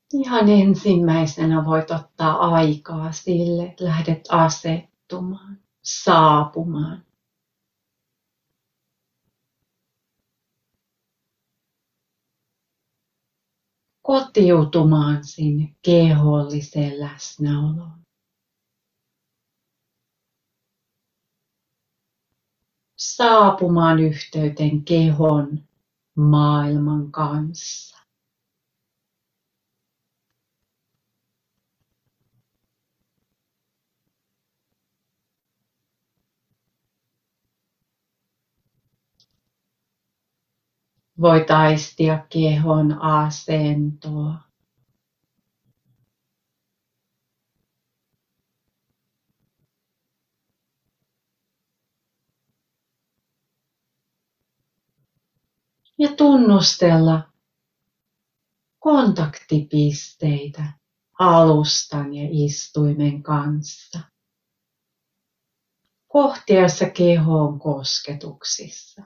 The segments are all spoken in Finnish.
Ihan ensimmäisenä voit ottaa aikaa sille, että lähdet asettumaan, saapumaan. Kotiutumaan sinne keholliseen läsnäoloon. Saapumaan yhteyteen kehon, maailman kanssa. Voit aistia kehon asentoa. Ja tunnustella kontaktipisteitä alustan ja istuimen kanssa. Kohtia, jossa keho on kosketuksissa.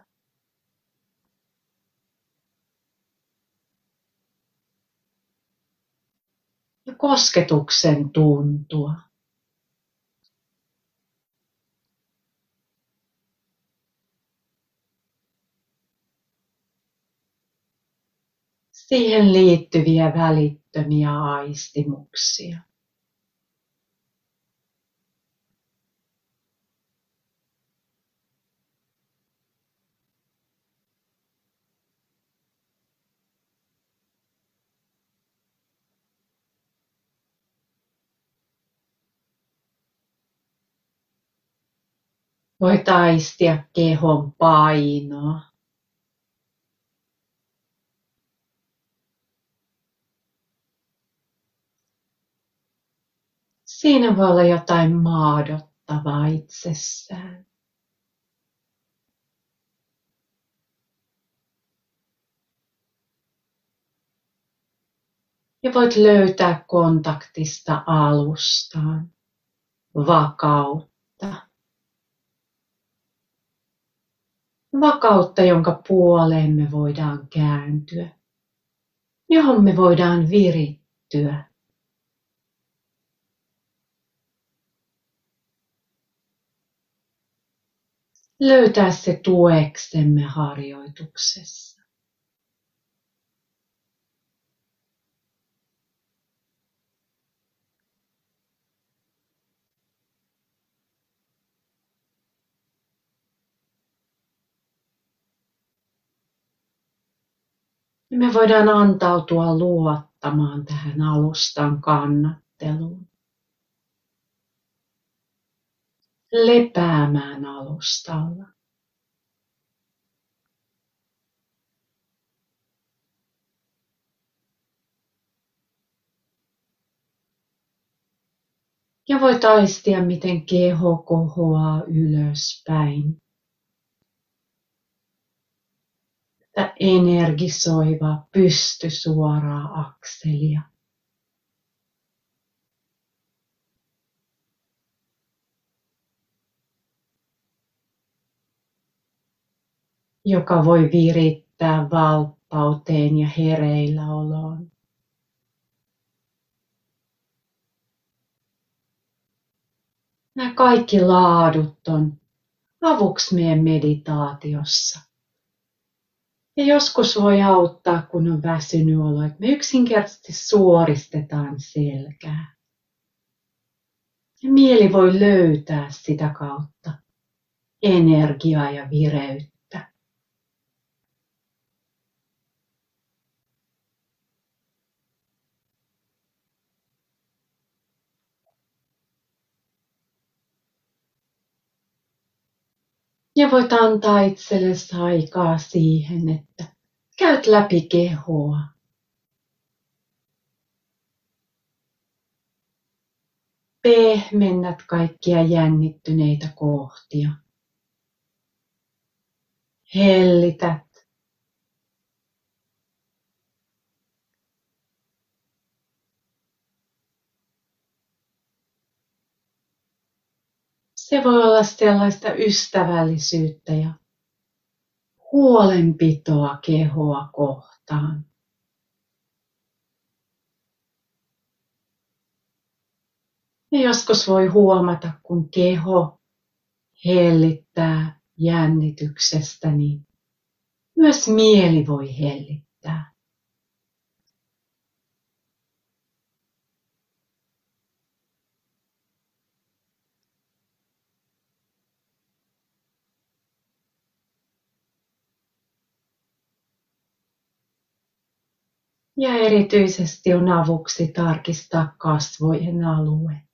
Ja kosketuksen tuntua. Siihen liittyviä välittömiä aistimuksia. Voit aistia kehon painoa. Siinä voi olla jotain maadottavaa itsessään. Ja voit löytää kontaktista alustaan vakautta. Vakautta, jonka puoleen me voidaan kääntyä, johon me voidaan virittyä. Löytää se tueksemme harjoituksessa. Me voidaan antautua luottamaan tähän alustan kannatteluun. Lepäämään alustalla. Ja voit aistia, miten keho kohoaa ylöspäin. Tätä energisoivaa pystysuoraa akselia. Joka voi virittää valppauteen ja hereilläoloon. Nämä kaikki laadut on avuksi meidän meditaatiossa. Ja joskus voi auttaa, kun on väsynyt olo, että me yksinkertaisesti suoristetaan selkää. Ja mieli voi löytää sitä kautta energiaa ja vireyttä. Ja voit antaa itsellesi aikaa siihen, että käyt läpi kehoa. Pehmennät kaikkia jännittyneitä kohtia. Hellität. Se voi olla sellaista ystävällisyyttä ja huolenpitoa kehoa kohtaan. Ja joskus voi huomata, kun keho hellittää jännityksestä, niin myös mieli voi hellittää. Ja erityisesti on avuksi tarkistaa kasvojen alue.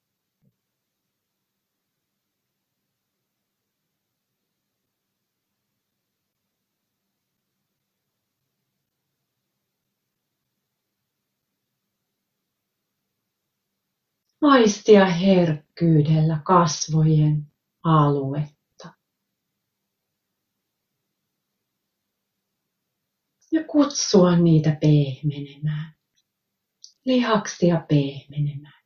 Aistia herkkyydellä kasvojen aluetta. Ja kutsua niitä pehmenemään. Lihaksia pehmenemään.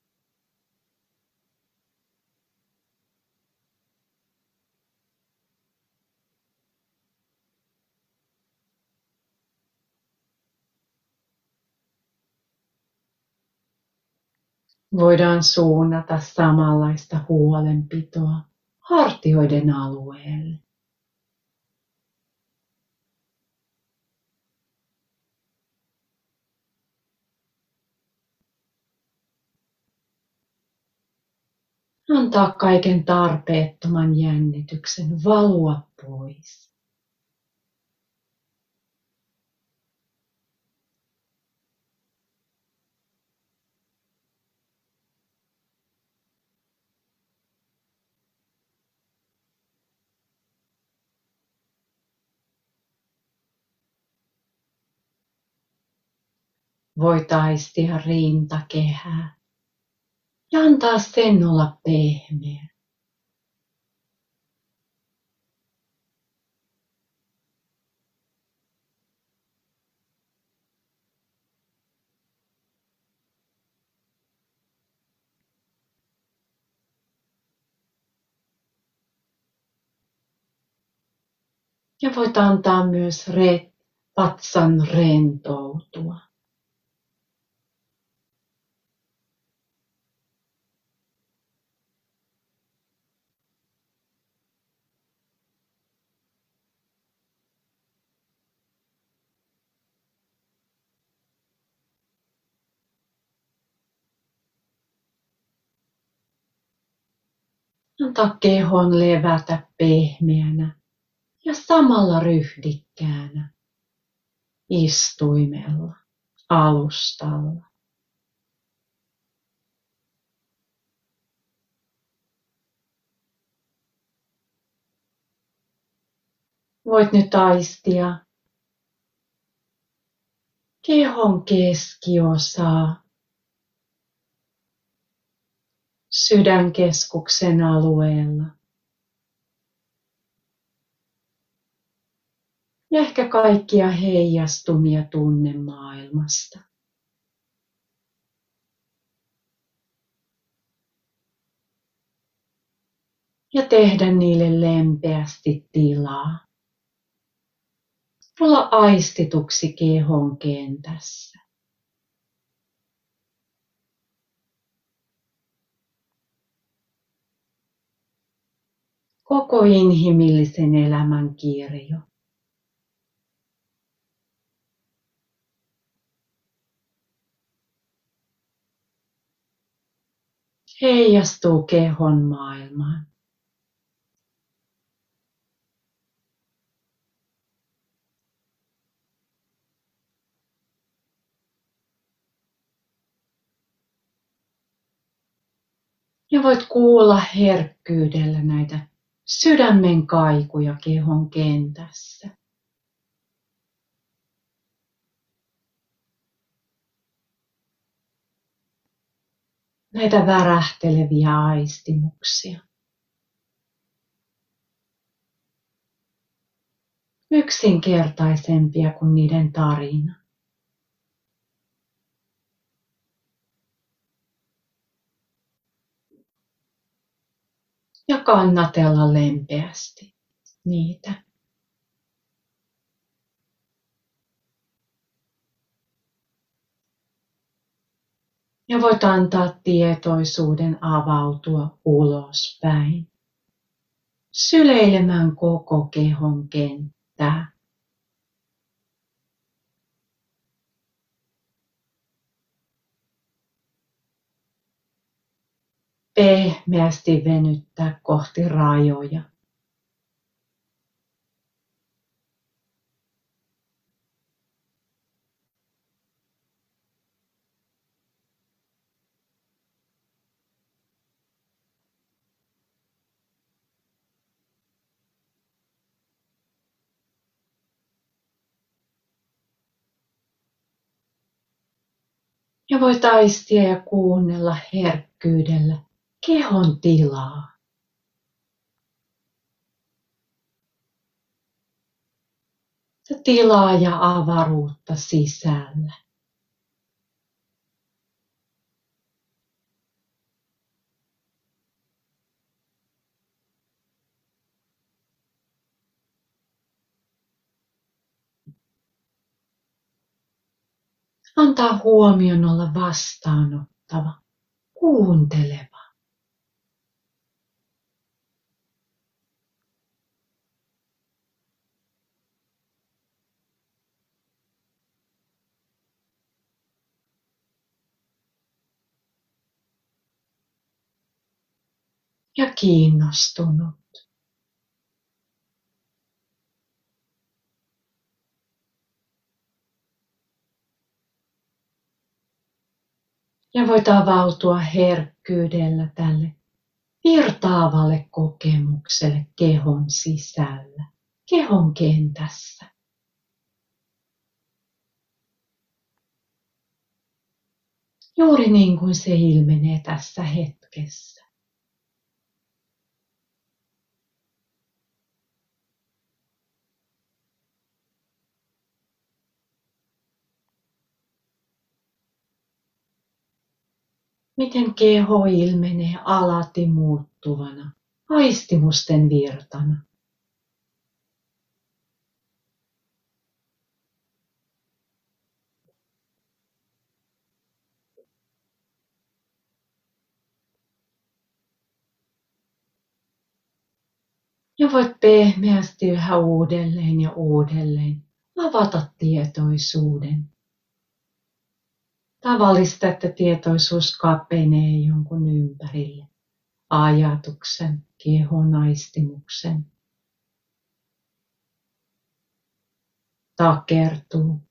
Voidaan suunnata samanlaista huolenpitoa hartioiden alueelle. Antaa kaiken tarpeettoman jännityksen valua pois. Voit aistia rintakehää ja antaa sen olla pehmeä. Ja voit antaa myös vatsan rentoutua. Antaa kehon levätä pehmeänä ja samalla ryhdikkäänä istuimella, alustalla. Voit nyt aistia kehon keskiosaa, sydänkeskuksen alueella. Ja ehkä kaikkia heijastumia tunnemaailmasta. Ja tehdä niille lempeästi tilaa. Olla aistituksi kehon kentässä. Koko inhimillisen elämän kirjo. Heijastuu kehon maailmaan. Ja voit kuulla herkkyydellä näitä sydämen kaikuja kehon kentässä. Näitä värähteleviä aistimuksia. Yksinkertaisempia kuin niiden tarina. Ja kannatella lempeästi niitä. Ja voit antaa tietoisuuden avautua ulospäin, syleilemään koko kehon kenttää. Pehmeästi venyttää kohti rajoja. Ja voit aistia ja kuunnella herkkyydellä kehon tilaa. Tilaa ja avaruutta sisällä. Antaa huomion olla vastaanottava, kuunteleva. Ja kiinnostunut. Ja voit avautua herkkyydellä tälle virtaavalle kokemukselle kehon sisällä, kehon kentässä. Juuri niin kuin se ilmenee tässä hetkessä. Miten keho ilmenee alati muuttuvana, aistimusten virtana. Ja voit pehmeästi yhä uudelleen ja uudelleen avata tietoisuuden. Tavallista, että tietoisuus kapenee jonkun ympärille. Ajatuksen, kehon aistimuksen. Takertuu.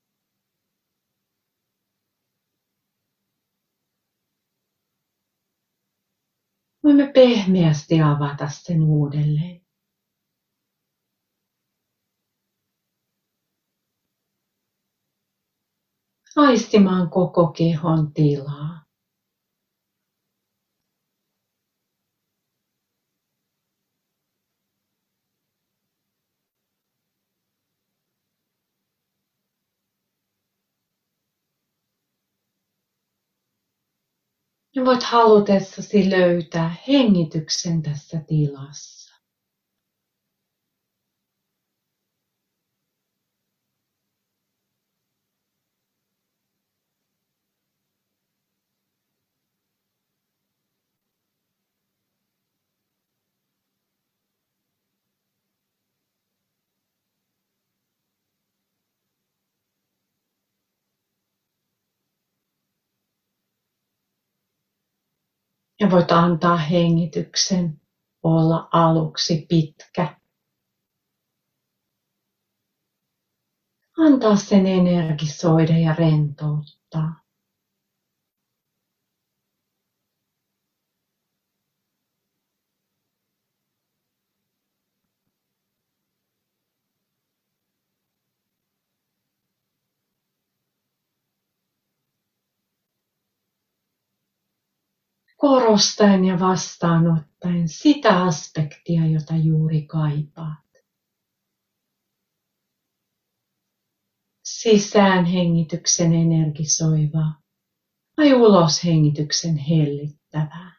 Voimme pehmeästi avata sen uudelleen. Aistimaan koko kehon tilaa. Ja voit halutessasi löytää hengityksen tässä tilassa. Ja voit antaa hengityksen olla aluksi pitkä. Antaa sen energisoida ja rentouttaa. Korostaen ja vastaanottaen sitä aspektia, jota juuri kaipaat. Sisään hengityksen energisoivaa vai ulos hengityksen hellittävää.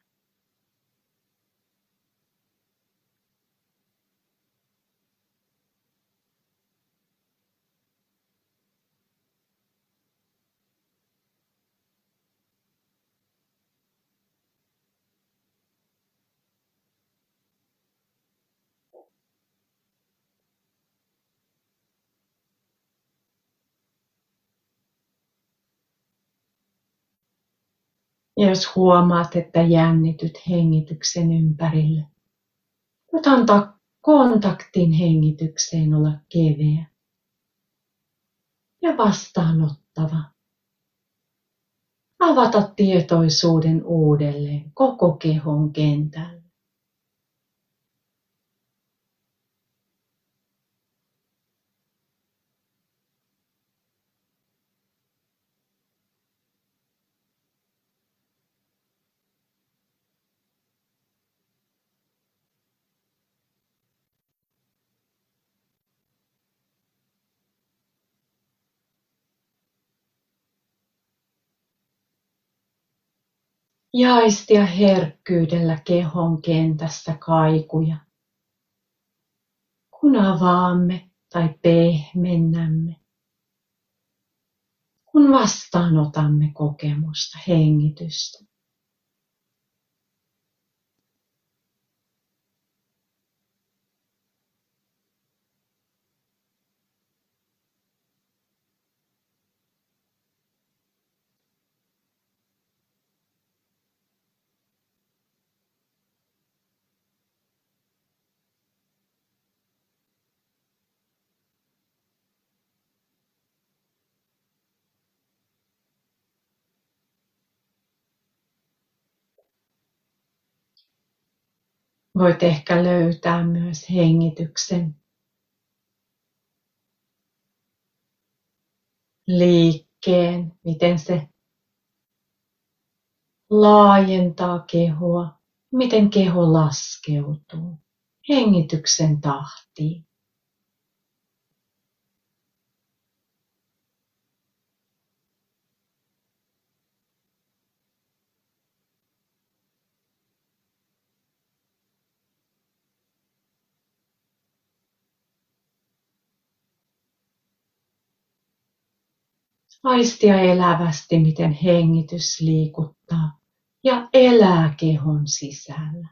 Ja jos huomaat, että jännityt hengityksen ympärille, voit antaa kontaktin hengitykseen olla keveä ja vastaanottava. Avata tietoisuuden uudelleen koko kehon kentälle. Ja aistia herkkyydellä kehon kentässä kaikuja, kun avaamme tai pehmennämme, kun vastaanotamme kokemusta, hengitystä. Voit ehkä löytää myös hengityksen liikkeen, miten se laajentaa kehoa, miten keho laskeutuu hengityksen tahtiin. Aistia elävästi, miten hengitys liikuttaa ja elää kehon sisällä.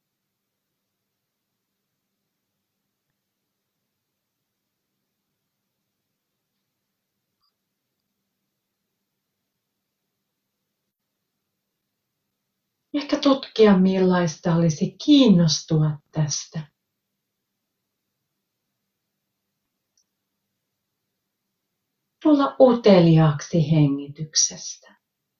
Ehkä tutkia, millaista olisi kiinnostua tästä. Tulla uteliaaksi hengityksestä.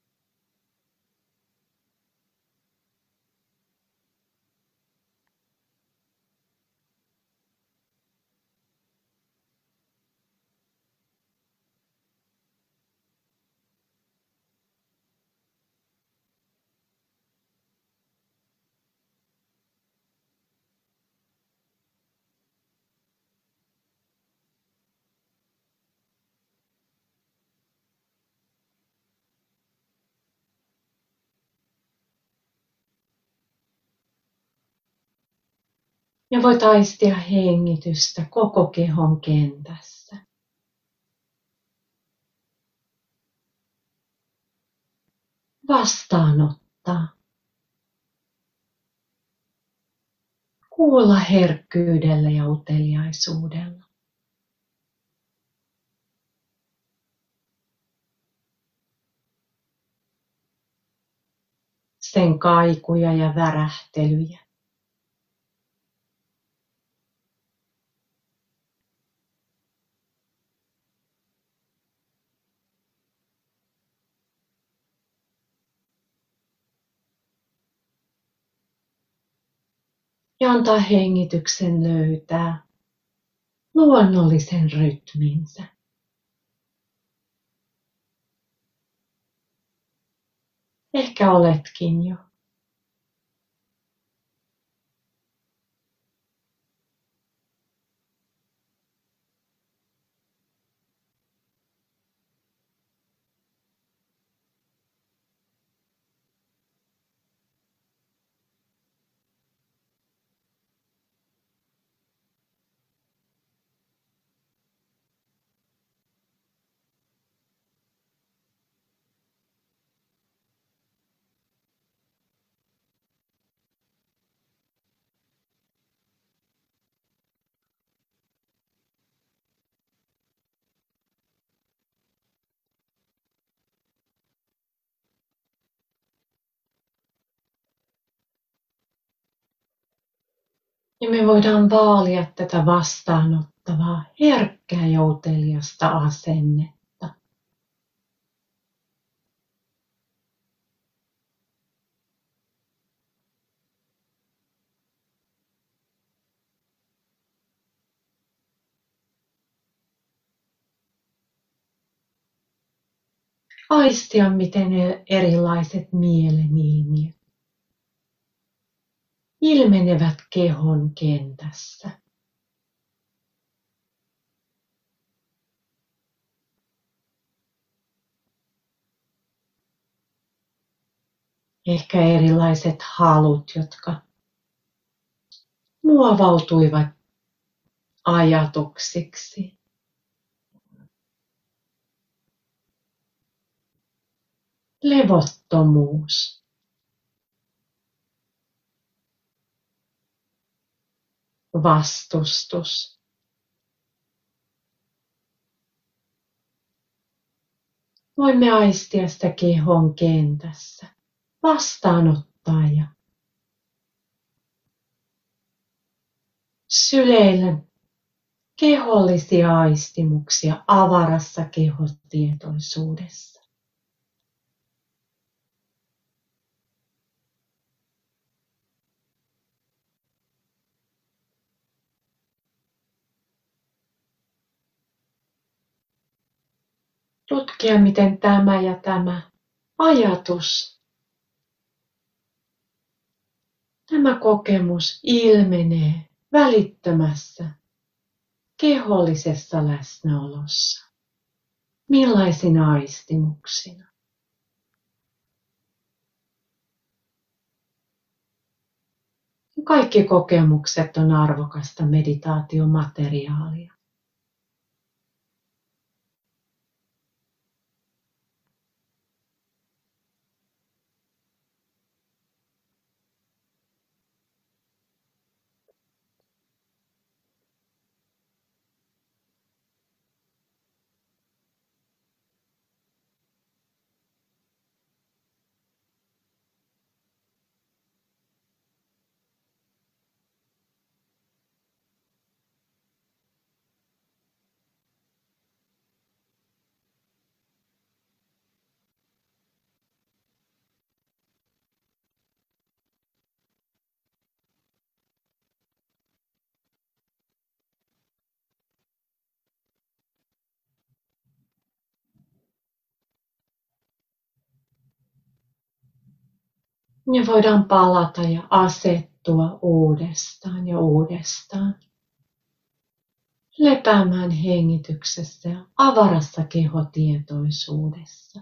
Ja voit aistia hengitystä koko kehon kentässä. Vastaanottaa. Kuulla herkkyydellä ja uteliaisuudella. Sen kaikuja ja värähtelyjä. Ja antaa hengityksen löytää luonnollisen rytminsä. Ehkä oletkin jo. Ja me voidaan vaalia tätä vastaanottavaa, herkkää ja uteliasta asennetta. Aistia, miten erilaiset mielenilmiöt ilmenevät kehon kentässä. Ehkä erilaiset halut, jotka muovautuivat ajatuksiksi. Levottomuus. Vastustus. Voimme aistia sitä kehon kentässä, vastaanottaa ja syleillä kehollisia aistimuksia avarassa kehotietoisuudessa. Tutkia, miten tämä ja tämä ajatus, tämä kokemus ilmenee välittömässä kehollisessa läsnäolossa. Millaisina aistimuksina? Kaikki kokemukset on arvokasta meditaatiomateriaalia. Ja voidaan palata ja asettua uudestaan ja uudestaan. Lepäämään hengityksessä ja avarassa kehotietoisuudessa.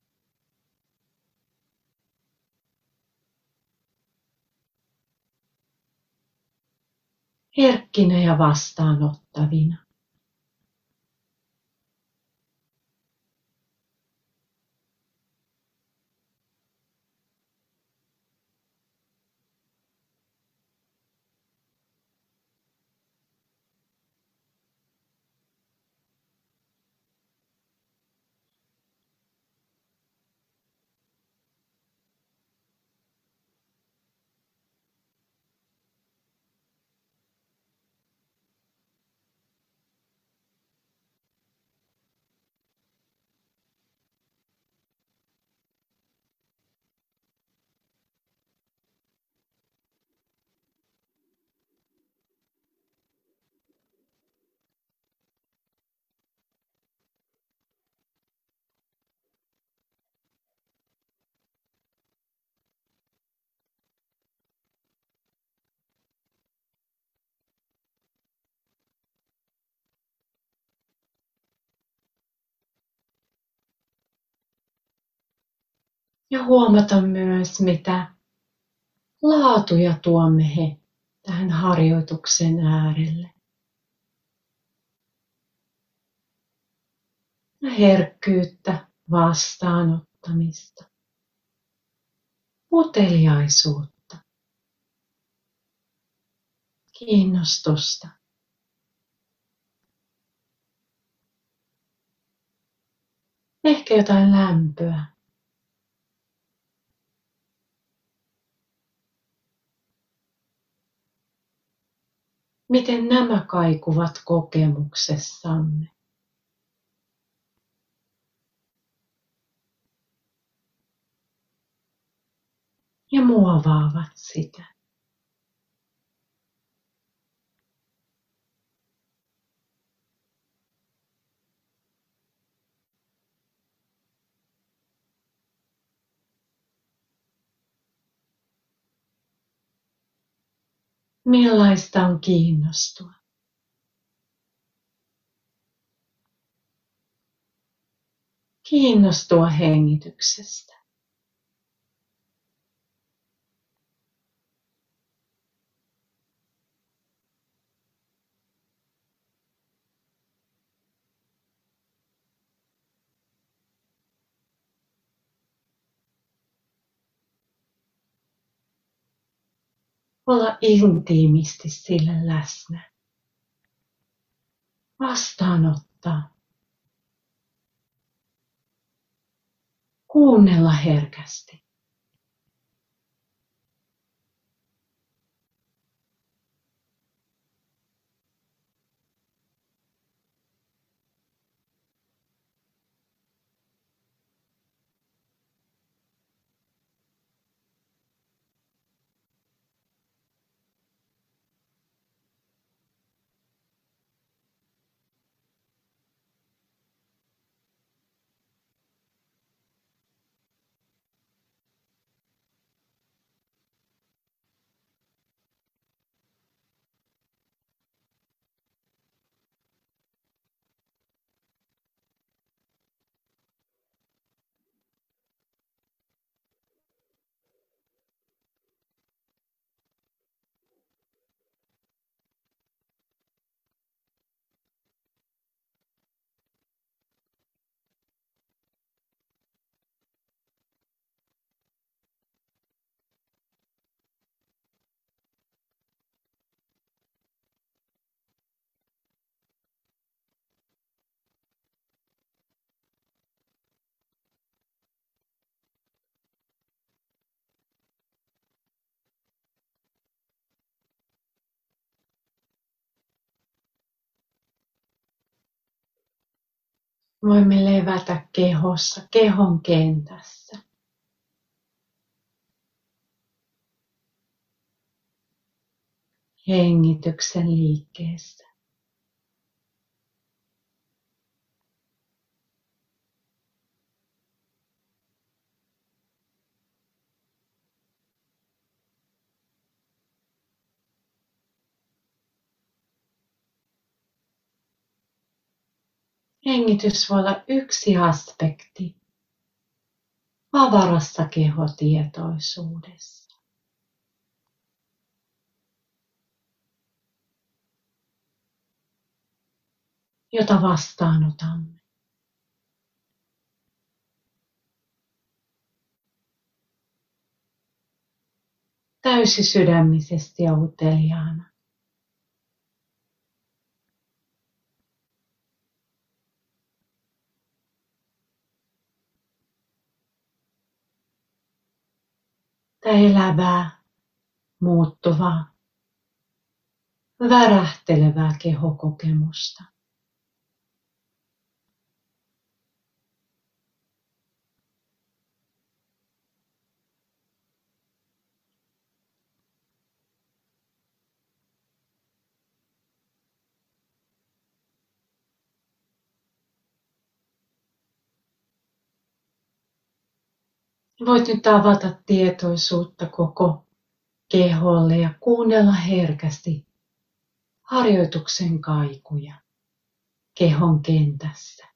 Herkkinä ja vastaanottavina. Ja huomata myös, mitä laatuja tuomme he tähän harjoituksen äärelle. Ja herkkyyttä, vastaanottamista, uteliaisuutta, kiinnostusta. Ehkä jotain lämpöä. Miten nämä kaikuvat kokemuksessanne ja muovaavat sitä. Millaista on kiinnostua? Kiinnostua hengityksestä. Olla intiimisti sille läsnä. Vastaanottaa. Kuunnella herkästi. Voimme levätä kehossa, kehon kentässä. Hengityksen liikkeessä. Hengitys voi olla yksi aspekti avarassa kehotietoisuudessa. Jota vastaanotamme. Täysisydämisesti ja uteliaana. Elävää, muuttuvaa, värähtelevää kehokokemusta. Voit nyt avata tietoisuutta koko keholle ja kuunnella herkästi harjoituksen kaikuja kehon kentässä.